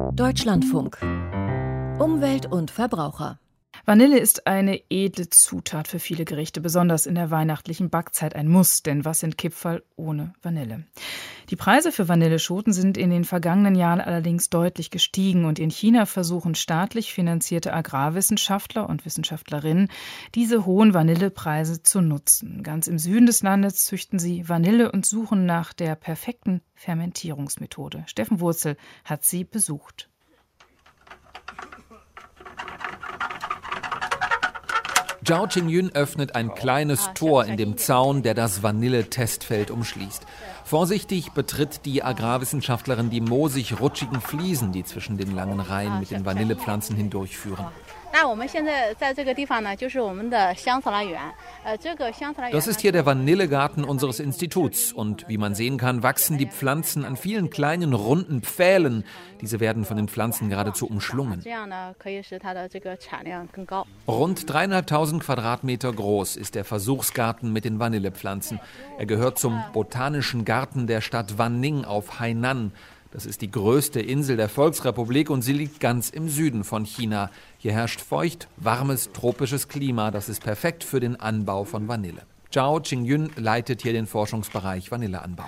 Deutschlandfunk. Umwelt und Verbraucher. Vanille ist eine edle Zutat für viele Gerichte, besonders in der weihnachtlichen Backzeit ein Muss, denn was sind Kipferl ohne Vanille? Die Preise für Vanilleschoten sind in den vergangenen Jahren allerdings deutlich gestiegen und in China versuchen staatlich finanzierte Agrarwissenschaftler und Wissenschaftlerinnen, diese hohen Vanillepreise zu nutzen. Ganz im Süden des Landes züchten sie Vanille und suchen nach der perfekten Fermentierungsmethode. Steffen Wurzel hat sie besucht. Zhao Qingyun öffnet ein kleines Tor in dem Zaun, der das Vanille-Testfeld umschließt. Vorsichtig betritt die Agrarwissenschaftlerin die moosig-rutschigen Fliesen, die zwischen den langen Reihen mit den Vanillepflanzen hindurchführen. Das ist hier der Vanillegarten unseres Instituts und wie man sehen kann, wachsen die Pflanzen an vielen kleinen runden Pfählen. Diese werden von den Pflanzen geradezu umschlungen. Rund 3.500 Quadratmeter groß ist der Versuchsgarten mit den Vanillepflanzen. Er gehört zum Botanischen Garten der Stadt Wanning auf Hainan. Das ist die größte Insel der Volksrepublik und sie liegt ganz im Süden von China. Hier herrscht feucht, warmes, tropisches Klima. Das ist perfekt für den Anbau von Vanille. Zhao Qingyun leitet hier den Forschungsbereich Vanilleanbau.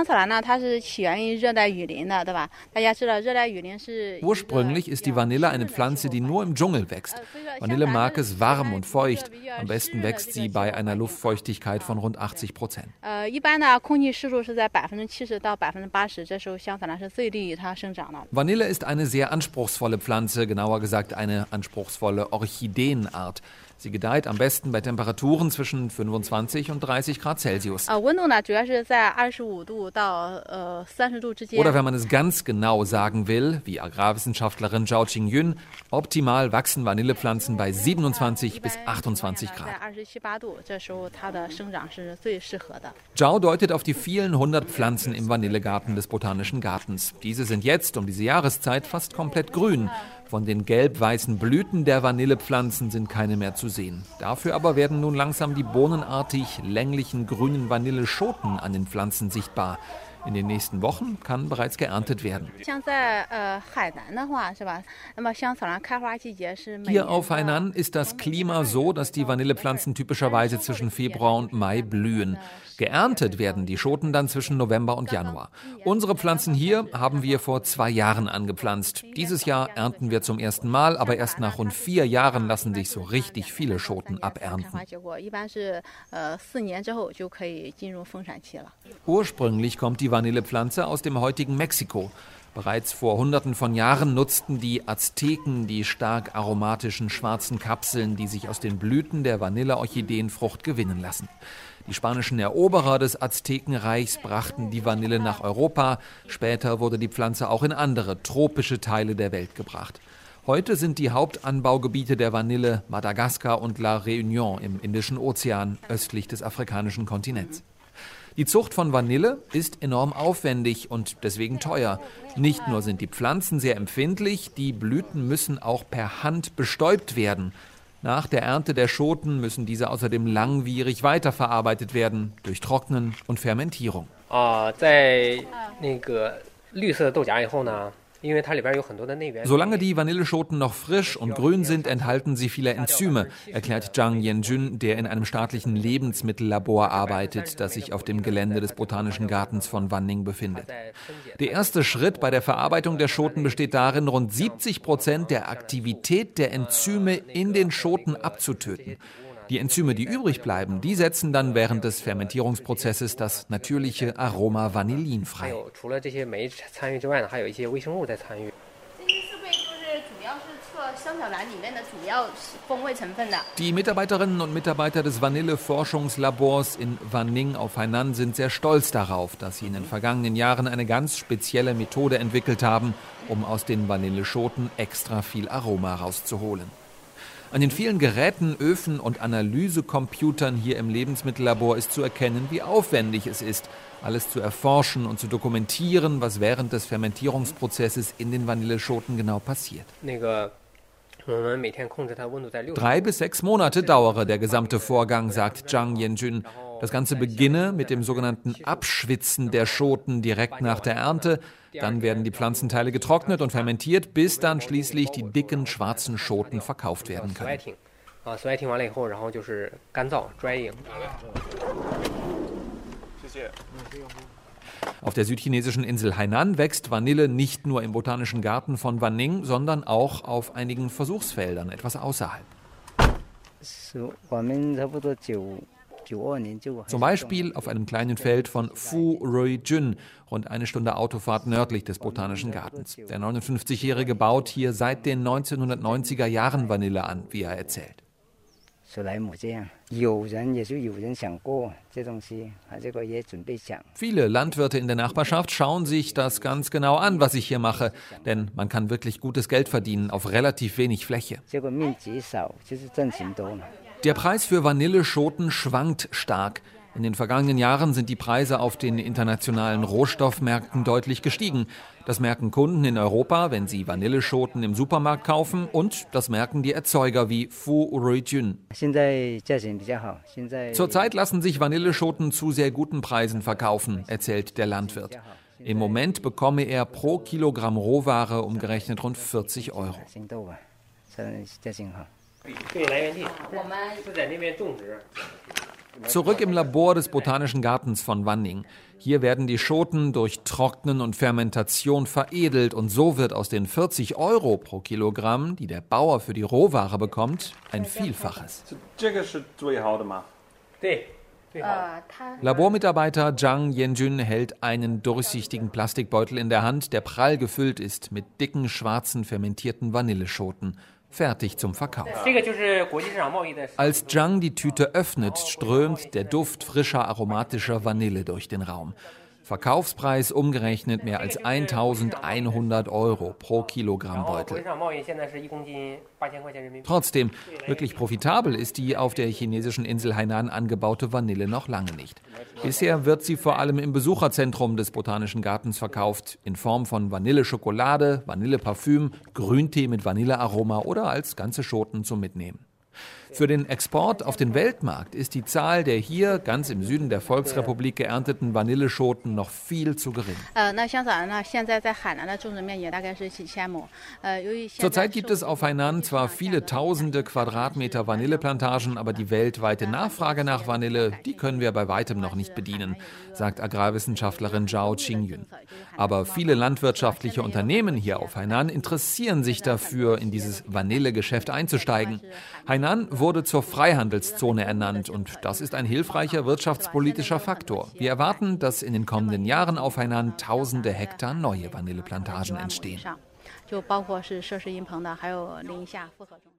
Ursprünglich ist die Vanille eine Pflanze, die nur im Dschungel wächst. Vanille mag es warm und feucht. Am besten wächst sie bei einer Luftfeuchtigkeit von rund 80%. Vanille ist eine sehr anspruchsvolle Pflanze, genauer gesagt eine anspruchsvolle Orchideenart. Sie gedeiht am besten bei Temperaturen zwischen 25 und 30 Grad Celsius. Oder wenn man es ganz genau sagen will, wie Agrarwissenschaftlerin Zhao Qingyun, optimal wachsen Vanillepflanzen bei 27 bis 28 Grad. Zhao deutet auf die vielen hundert Pflanzen im Vanillegarten des Botanischen Gartens. Diese sind jetzt um diese Jahreszeit fast komplett grün. Von den gelb-weißen Blüten der Vanillepflanzen sind keine mehr zu sehen. Dafür aber werden nun langsam die bohnenartig länglichen grünen Vanilleschoten an den Pflanzen sichtbar. In den nächsten Wochen kann bereits geerntet werden. Hier auf Hainan ist das Klima so, dass die Vanillepflanzen typischerweise zwischen Februar und Mai blühen. Geerntet werden die Schoten dann zwischen November und Januar. Unsere Pflanzen hier haben wir vor 2 Jahren angepflanzt. Dieses Jahr ernten wir zum ersten Mal, aber erst nach rund 4 Jahren lassen sich so richtig viele Schoten abernten. Ursprünglich kommt die Vanillepflanze aus dem heutigen Mexiko. Bereits vor Hunderten von Jahren nutzten die Azteken die stark aromatischen schwarzen Kapseln, die sich aus den Blüten der Vanilleorchideenfrucht gewinnen lassen. Die spanischen Eroberer des Aztekenreichs brachten die Vanille nach Europa. Später wurde die Pflanze auch in andere tropische Teile der Welt gebracht. Heute sind die Hauptanbaugebiete der Vanille Madagaskar und La Réunion im Indischen Ozean, östlich des afrikanischen Kontinents. Die Zucht von Vanille ist enorm aufwendig und deswegen teuer. Nicht nur sind die Pflanzen sehr empfindlich, die Blüten müssen auch per Hand bestäubt werden. Nach der Ernte der Schoten müssen diese außerdem langwierig weiterverarbeitet werden, durch Trocknen und Fermentierung. Solange die Vanilleschoten noch frisch und grün sind, enthalten sie viele Enzyme, erklärt Zhang Yanjun, der in einem staatlichen Lebensmittellabor arbeitet, das sich auf dem Gelände des Botanischen Gartens von Wanning befindet. Der erste Schritt bei der Verarbeitung der Schoten besteht darin, rund 70% der Aktivität der Enzyme in den Schoten abzutöten. Die Enzyme, die übrig bleiben, die setzen dann während des Fermentierungsprozesses das natürliche Aroma Vanillin frei. Die Mitarbeiterinnen und Mitarbeiter des Vanille-Forschungslabors in Wanning auf Hainan sind sehr stolz darauf, dass sie in den vergangenen Jahren eine ganz spezielle Methode entwickelt haben, um aus den Vanilleschoten extra viel Aroma rauszuholen. An den vielen Geräten, Öfen und Analysecomputern hier im Lebensmittellabor ist zu erkennen, wie aufwendig es ist, alles zu erforschen und zu dokumentieren, was während des Fermentierungsprozesses in den Vanilleschoten genau passiert. 3 bis 6 Monate dauere der gesamte Vorgang, sagt Zhang Yanjun. Das Ganze beginne mit dem sogenannten Abschwitzen der Schoten direkt nach der Ernte. Dann werden die Pflanzenteile getrocknet und fermentiert, bis dann schließlich die dicken schwarzen Schoten verkauft werden können. Auf der südchinesischen Insel Hainan wächst Vanille nicht nur im Botanischen Garten von Wanning, sondern auch auf einigen Versuchsfeldern etwas außerhalb. Zum Beispiel auf einem kleinen Feld von Phu Rui Jun, rund eine Stunde Autofahrt nördlich des Botanischen Gartens. Der 59-Jährige baut hier seit den 1990er Jahren Vanille an, wie er erzählt. Viele Landwirte in der Nachbarschaft schauen sich das ganz genau an, was ich hier mache, denn man kann wirklich gutes Geld verdienen auf relativ wenig Fläche. Der Preis für Vanilleschoten schwankt stark. In den vergangenen Jahren sind die Preise auf den internationalen Rohstoffmärkten deutlich gestiegen. Das merken Kunden in Europa, wenn sie Vanilleschoten im Supermarkt kaufen, und das merken die Erzeuger wie Phu Rui Jun. Zurzeit lassen sich Vanilleschoten zu sehr guten Preisen verkaufen, erzählt der Landwirt. Im Moment bekomme er pro Kilogramm Rohware umgerechnet rund 40 €. Zurück im Labor des Botanischen Gartens von Wanning. Hier werden die Schoten durch Trocknen und Fermentation veredelt und so wird aus den 40 € pro Kilogramm, die der Bauer für die Rohware bekommt, ein Vielfaches. Labormitarbeiter Zhang Yanjun hält einen durchsichtigen Plastikbeutel in der Hand, der prall gefüllt ist mit dicken, schwarzen, fermentierten Vanilleschoten. Fertig zum Verkauf. Als Zhang die Tüte öffnet, strömt der Duft frischer, aromatischer Vanille durch den Raum. Verkaufspreis umgerechnet mehr als 1.100 € pro Kilogramm Beutel. Trotzdem, wirklich profitabel ist die auf der chinesischen Insel Hainan angebaute Vanille noch lange nicht. Bisher wird sie vor allem im Besucherzentrum des Botanischen Gartens verkauft, in Form von Vanilleschokolade, Vanilleparfüm, Grüntee mit Vanillearoma oder als ganze Schoten zum Mitnehmen. Für den Export auf den Weltmarkt ist die Zahl der hier ganz im Süden der Volksrepublik geernteten Vanilleschoten noch viel zu gering. Zurzeit gibt es auf Hainan zwar viele tausende Quadratmeter Vanilleplantagen, aber die weltweite Nachfrage nach Vanille, die können wir bei weitem noch nicht bedienen, sagt Agrarwissenschaftlerin Zhao Qingyun. Aber viele landwirtschaftliche Unternehmen hier auf Hainan interessieren sich dafür, in dieses Vanillegeschäft einzusteigen. Hainan wurde zur Freihandelszone ernannt und das ist ein hilfreicher wirtschaftspolitischer Faktor. Wir erwarten, dass in den kommenden Jahren auf Hainan tausende Hektar neue Vanilleplantagen entstehen.